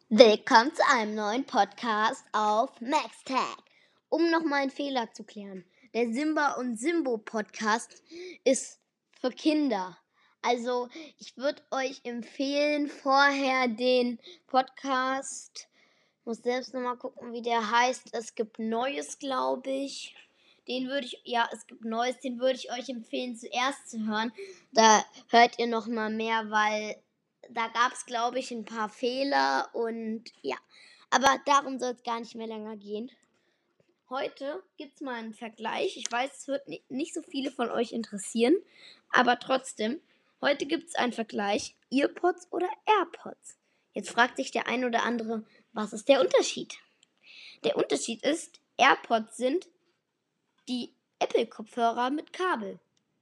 Willkommen zu einem neuen Podcast auf MaxTag. Um nochmal einen Fehler zu klären. Der Simba und Simbo Podcast ist für Kinder. Also ich würde euch empfehlen, vorher den Podcast, ich muss selbst nochmal gucken, wie der heißt. Es gibt Neues, glaube ich. Es gibt Neues, den würde ich euch empfehlen, zuerst zu hören. Da hört ihr nochmal mehr, weil da gab es, glaube ich, ein paar Fehler und ja. Aber darum soll es gar nicht mehr länger gehen. Heute gibt es mal einen Vergleich. Ich weiß, es wird nicht so viele von euch interessieren, aber trotzdem, heute gibt es einen Vergleich, Earpods oder AirPods. Jetzt fragt sich der ein oder andere, was ist der Unterschied? Der Unterschied ist, AirPods sind die Apple-Kopfhörer mit Kabel.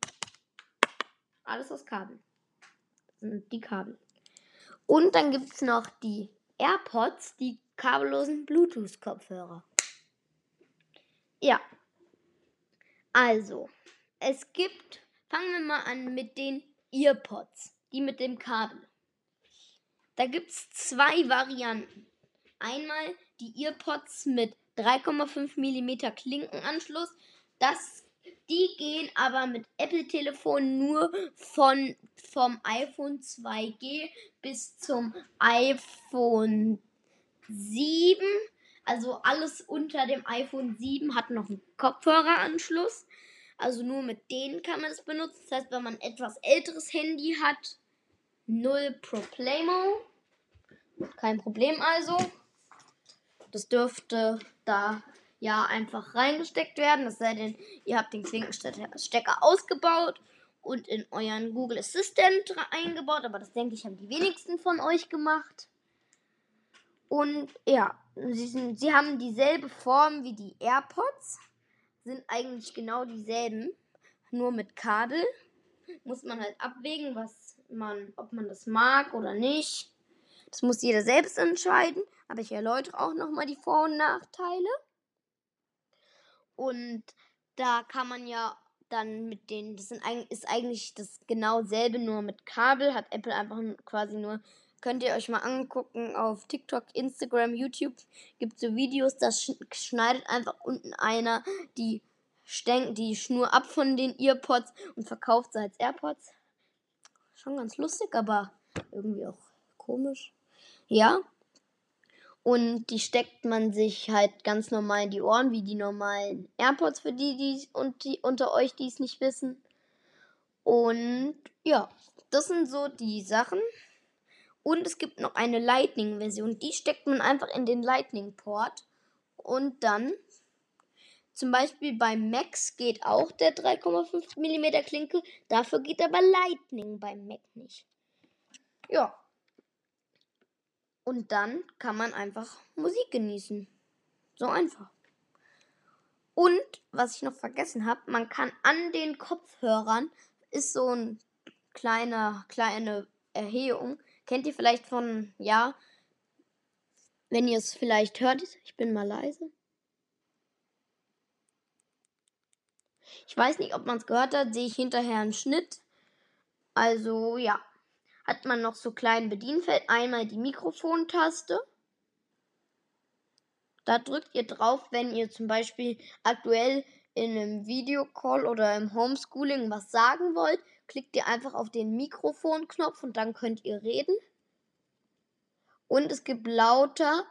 Alles aus Kabel. Das sind die Kabel. Und dann gibt es noch die AirPods, die kabellosen Bluetooth-Kopfhörer. Ja, also, fangen wir mal an mit den Earpods, die mit dem Kabel. Da gibt es zwei Varianten. Einmal die Earpods mit 3,5 mm Klinkenanschluss. Die gehen aber mit Apple-Telefonen nur vom iPhone 2G bis zum iPhone 7. Also alles unter dem iPhone 7 hat noch einen Kopfhöreranschluss. Also nur mit denen kann man es benutzen. Das heißt, wenn man ein etwas älteres Handy hat, null Problemo. Kein Problem also. Das dürfte da ja einfach reingesteckt werden. Es sei denn, ihr habt den Klinkenstecker ausgebaut und in euren Google Assistant eingebaut. Aber das denke ich, haben die wenigsten von euch gemacht. Und ja, sie haben dieselbe Form wie die AirPods. Sind eigentlich genau dieselben. Nur mit Kabel. Muss man halt abwägen, ob man das mag oder nicht. Das muss jeder selbst entscheiden, aber ich erläutere auch nochmal die Vor- und Nachteile. Und da kann man ja dann ist eigentlich das genau selbe, nur mit Kabel, hat Apple einfach quasi nur, könnt ihr euch mal angucken auf TikTok, Instagram, YouTube, gibt es so Videos, da schneidet einfach unten einer die Schnur ab von den Earpods und verkauft sie als AirPods. Schon ganz lustig, aber irgendwie auch komisch. Ja. Und die steckt man sich halt ganz normal in die Ohren, wie die normalen AirPods für die unter euch, die es nicht wissen. Und ja, das sind so die Sachen. Und es gibt noch eine Lightning-Version. Die steckt man einfach in den Lightning-Port. Und dann, zum Beispiel beim Max geht auch der 3,5 mm Klinke. Dafür geht aber Lightning beim Mac nicht. Ja. Und dann kann man einfach Musik genießen. So einfach. Und, was ich noch vergessen habe, man kann an den Kopfhörern, ist so eine kleine Erhöhung. Kennt ihr vielleicht von, ja, wenn ihr es vielleicht hört, ich bin mal leise. Ich weiß nicht, ob man es gehört hat, sehe ich hinterher einen Schnitt. Also, ja, hat man noch so klein Bedienfeld. Einmal die Mikrofontaste. Da drückt ihr drauf, wenn ihr zum Beispiel aktuell in einem Videocall oder im Homeschooling was sagen wollt. Klickt ihr einfach auf den Mikrofonknopf und dann könnt ihr reden. Und es gibt lauter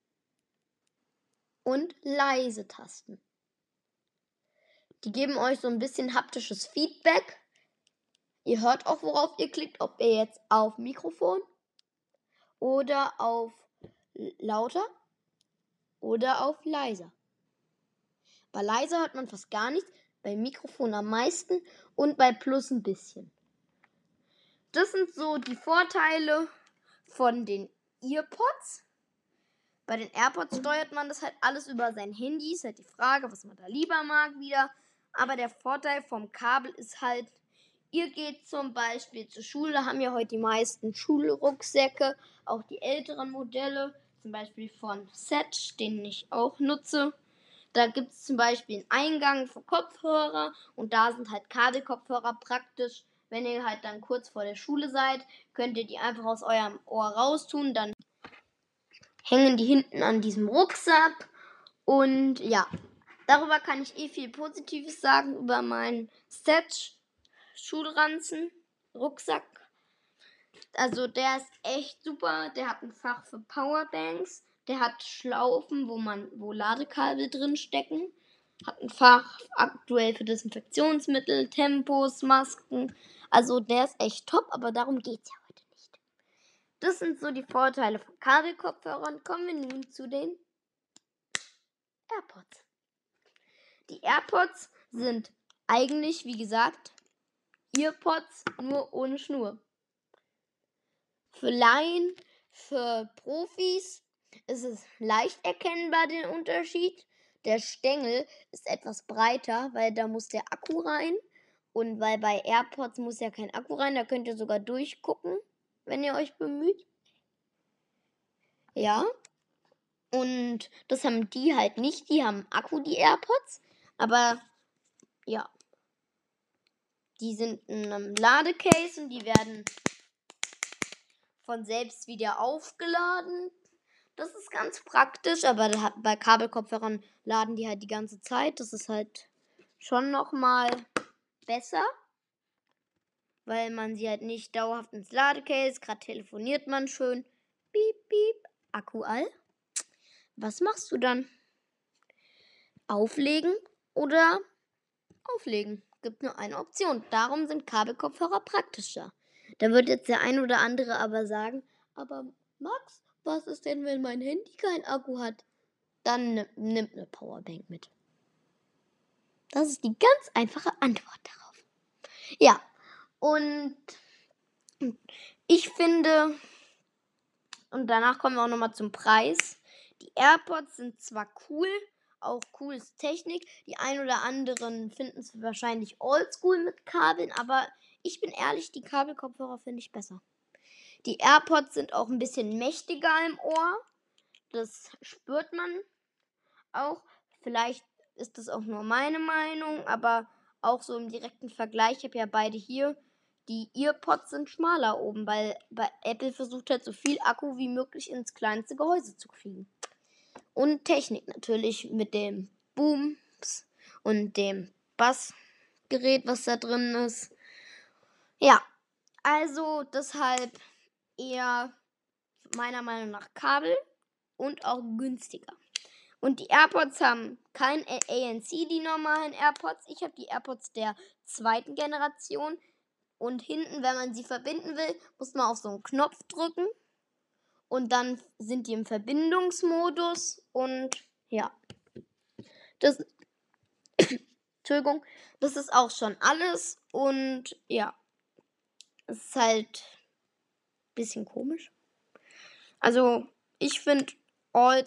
und leise Tasten. Die geben euch so ein bisschen haptisches Feedback. Ihr hört auch, worauf ihr klickt, ob ihr jetzt auf Mikrofon oder auf lauter oder auf leiser. Bei leiser hört man fast gar nichts, bei Mikrofon am meisten und bei Plus ein bisschen. Das sind so die Vorteile von den Earpods. Bei den AirPods steuert man das halt alles über sein Handy. Ist halt die Frage, was man da lieber mag wieder. Aber der Vorteil vom Kabel ist halt, ihr geht zum Beispiel zur Schule, haben ja heute die meisten Schulrucksäcke, auch die älteren Modelle, zum Beispiel von Setch, den ich auch nutze. Da gibt es zum Beispiel einen Eingang für Kopfhörer und da sind halt Kabelkopfhörer praktisch. Wenn ihr halt dann kurz vor der Schule seid, könnt ihr die einfach aus eurem Ohr raustun, dann hängen die hinten an diesem Rucksack. Und ja, darüber kann ich viel Positives sagen, über meinen Schulranzen, Rucksack. Also der ist echt super. Der hat ein Fach für Powerbanks. Der hat Schlaufen, wo Ladekabel drin stecken. Hat ein Fach aktuell für Desinfektionsmittel, Tempos, Masken. Also der ist echt top, aber darum geht es ja heute nicht. Das sind so die Vorteile von Kabelkopfhörern. Kommen wir nun zu den AirPods. Die AirPods sind eigentlich, wie gesagt, EarPods, nur ohne Schnur. Für Laien, für Profis ist es leicht erkennbar, der Unterschied. Der Stängel ist etwas breiter, weil da muss der Akku rein. Und weil bei AirPods muss ja kein Akku rein, da könnt ihr sogar durchgucken, wenn ihr euch bemüht. Ja. Und das haben die halt nicht. Die haben Akku, die AirPods. Aber ja. Die sind in einem Ladecase und die werden von selbst wieder aufgeladen. Das ist ganz praktisch, aber bei Kabelkopfhörern laden die halt die ganze Zeit. Das ist halt schon nochmal besser, weil man sie halt nicht dauerhaft ins Ladecase, gerade telefoniert man schön. Piep, piep, Akku all. Was machst du dann? Auflegen oder auflegen? Gibt nur eine Option. Darum sind Kabelkopfhörer praktischer. Da wird jetzt der ein oder andere aber sagen, aber Max, was ist denn, wenn mein Handy keinen Akku hat? Dann nimmt eine Powerbank mit. Das ist die ganz einfache Antwort darauf. Ja, und ich finde, und danach kommen wir auch nochmal zum Preis. Die AirPods sind zwar cool, auch cool ist Technik. Die ein oder anderen finden es wahrscheinlich oldschool mit Kabeln, aber ich bin ehrlich, die Kabelkopfhörer finde ich besser. Die AirPods sind auch ein bisschen mächtiger im Ohr. Das spürt man auch. Vielleicht ist das auch nur meine Meinung, aber auch so im direkten Vergleich, ich habe ja beide hier, die EarPods sind schmaler oben, weil bei Apple versucht halt so viel Akku wie möglich ins kleinste Gehäuse zu kriegen. Und Technik natürlich mit dem Booms und dem Bassgerät, was da drin ist. Ja, also deshalb eher meiner Meinung nach Kabel und auch günstiger. Und die AirPods haben kein ANC, die normalen AirPods. Ich habe die AirPods der zweiten Generation. Und hinten, wenn man sie verbinden will, muss man auf so einen Knopf drücken. Und dann sind die im Verbindungsmodus. Und ja, das, Entschuldigung, das ist auch schon alles. Und ja, es ist halt ein bisschen komisch. Also, ich finde old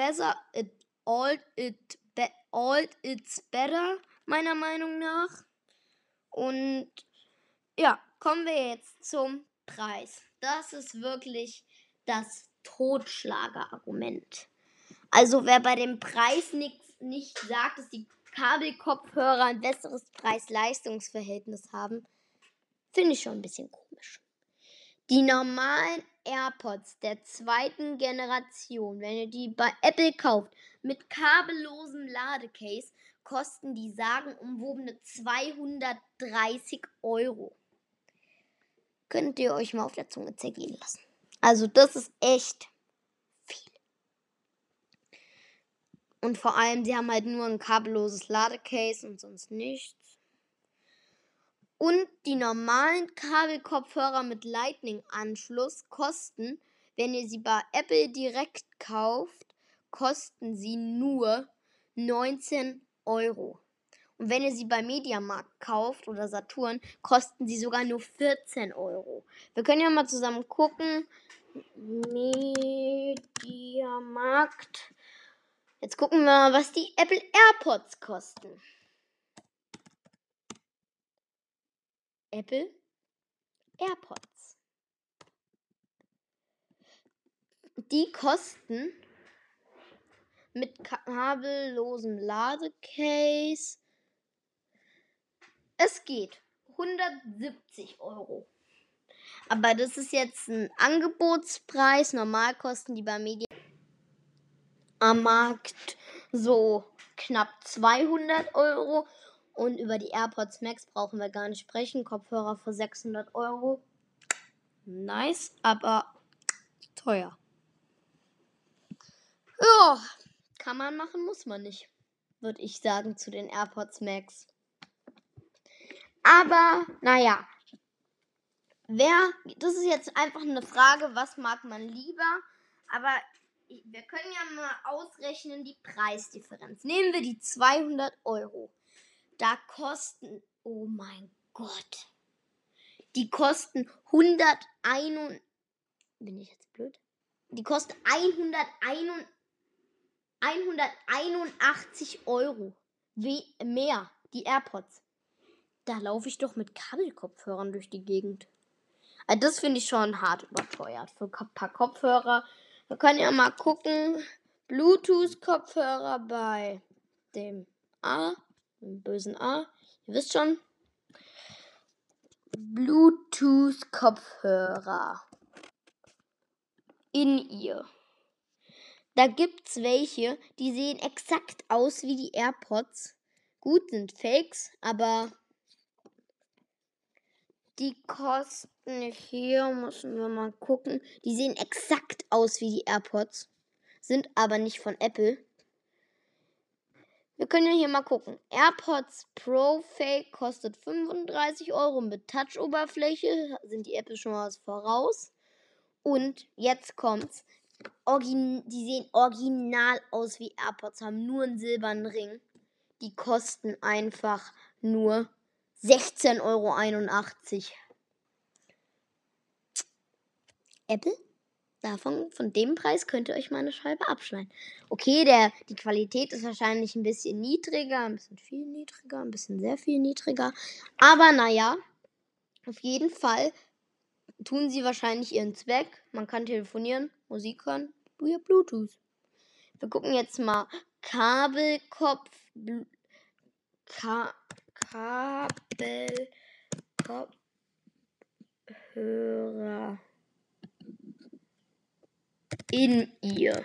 it's better, meiner Meinung nach. Und ja, kommen wir jetzt zum Preis. Das ist wirklich das Totschlagerargument. Also wer bei dem Preis nicht sagt, dass die Kabelkopfhörer ein besseres Preis-Leistungs-Verhältnis haben, finde ich schon ein bisschen komisch. Die normalen AirPods der zweiten Generation, wenn ihr die bei Apple kauft, mit kabellosem Ladecase, kosten die sagenumwobene 230 €. Könnt ihr euch mal auf der Zunge zergehen lassen. Also das ist echt viel. Und vor allem, sie haben halt nur ein kabelloses Ladecase und sonst nichts. Und die normalen Kabelkopfhörer mit Lightning-Anschluss kosten, wenn ihr sie bei Apple direkt kauft, kosten sie nur 19 €. Und wenn ihr sie bei Mediamarkt kauft oder Saturn, kosten sie sogar nur 14 €. Wir können ja mal zusammen gucken. Mediamarkt. Jetzt gucken wir mal, was die Apple AirPods kosten. Apple AirPods. Die kosten mit kabellosem Ladecase. Es geht 170 €. Aber das ist jetzt ein Angebotspreis. Normal kosten die bei Media am Markt so knapp 200 Euro. Und über die AirPods Max brauchen wir gar nicht sprechen. Kopfhörer für 600 Euro. Nice, aber teuer. Ja, kann man machen, muss man nicht, würde ich sagen zu den AirPods Max. Aber, naja, das ist jetzt einfach eine Frage, was mag man lieber? Aber wir können ja mal ausrechnen die Preisdifferenz. Nehmen wir die 200 Euro. Da kosten, oh mein Gott, die kosten 101, bin ich jetzt blöd? Die kosten 181 Euro mehr, die AirPods. Da laufe ich doch mit Kabelkopfhörern durch die Gegend. Also das finde ich schon hart überteuert für ein paar Kopfhörer. Wir können ja mal gucken. Bluetooth-Kopfhörer bei dem bösen A. Ihr wisst schon. Bluetooth-Kopfhörer. In-Ear. Da gibt's welche, die sehen exakt aus wie die AirPods. Gut, sind Fakes, aber die kosten hier, müssen wir mal gucken. Die sehen exakt aus wie die AirPods, sind aber nicht von Apple. Wir können ja hier mal gucken. AirPods Pro Fake kostet 35 Euro mit Touch-Oberfläche. Sind die Apple schon mal was voraus. Und jetzt kommt's. Die sehen original aus wie AirPods, haben nur einen silbernen Ring. Die kosten einfach nur 16,81 Euro. Apple? Von dem Preis könnt ihr euch mal eine Scheibe abschneiden. Okay, die Qualität ist wahrscheinlich ein bisschen niedriger, ein bisschen viel niedriger, ein bisschen sehr viel niedriger. Aber naja, auf jeden Fall tun sie wahrscheinlich ihren Zweck. Man kann telefonieren, Musik hören, via Bluetooth. Wir gucken jetzt mal Kabelkopfhörer In-Ear.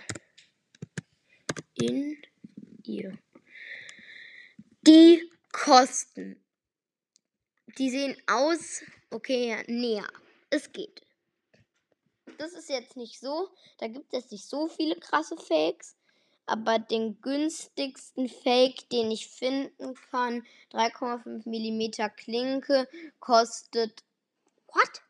Die kosten. Die sehen aus. Okay, ja, näher. Es geht. Das ist jetzt nicht so. Da gibt es nicht so viele krasse Fakes. Aber den günstigsten Fake, den ich finden kann, 3,5 mm Klinke, kostet. What?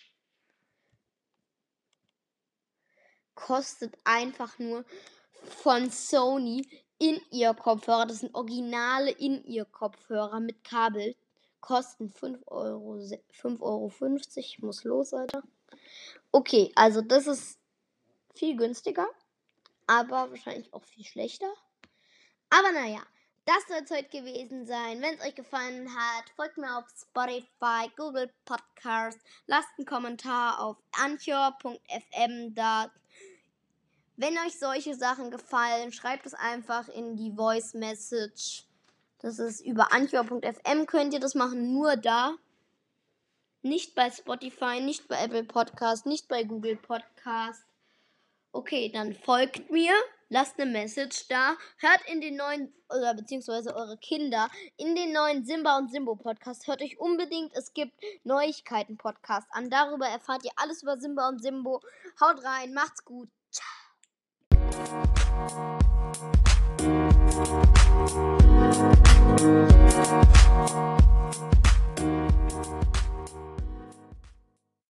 Kostet einfach nur von Sony In-Ear-Kopfhörer. Das sind originale In-Ear-Kopfhörer mit Kabel. Kosten 5,50 Euro. Ich muss los, Alter. Okay, also das ist viel günstiger. Aber wahrscheinlich auch viel schlechter. Aber naja, das soll es heute gewesen sein. Wenn es euch gefallen hat, folgt mir auf Spotify, Google Podcast. Lasst einen Kommentar auf anchor.fm da. Wenn euch solche Sachen gefallen, schreibt es einfach in die Voice Message. Das ist über anchor.fm, könnt ihr das machen, nur da. Nicht bei Spotify, nicht bei Apple Podcast, nicht bei Google Podcast. Okay, dann folgt mir, lasst eine Message da, hört in den neuen, oder beziehungsweise eure Kinder, in den neuen Simba und Simbo Podcast. Hört euch unbedingt, es gibt Neuigkeiten-Podcast an. Darüber erfahrt ihr alles über Simba und Simbo. Haut rein, macht's gut. Ciao.